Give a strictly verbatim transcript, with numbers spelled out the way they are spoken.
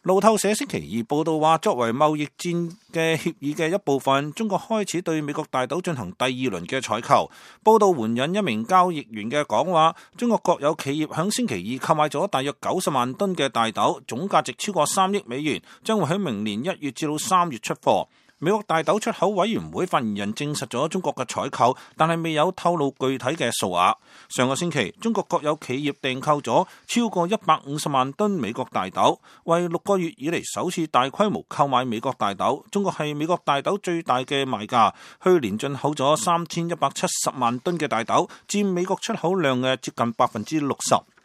路透社星期二報道話，作為貿易戰嘅協議嘅一部分，中國開始對美國大豆進行第二輪嘅採購。報道援引一名交易員嘅講話，中國國有企業響星期二購買咗大約九十萬噸嘅大豆，總價值超過三億美元，將會喺明年一月至到三月出貨。美國大豆出口委員會發言人證實咗中國嘅採購，但係未有透露具體嘅數額。上個星期，中國國有企業訂購咗超過一百五十萬噸美國大豆，為六個月以嚟首次大規模購買美國大豆。中國係美國大豆最大嘅賣家，去年進口咗三千一百七十萬噸嘅大豆，佔美國出口量嘅接近百分之六十。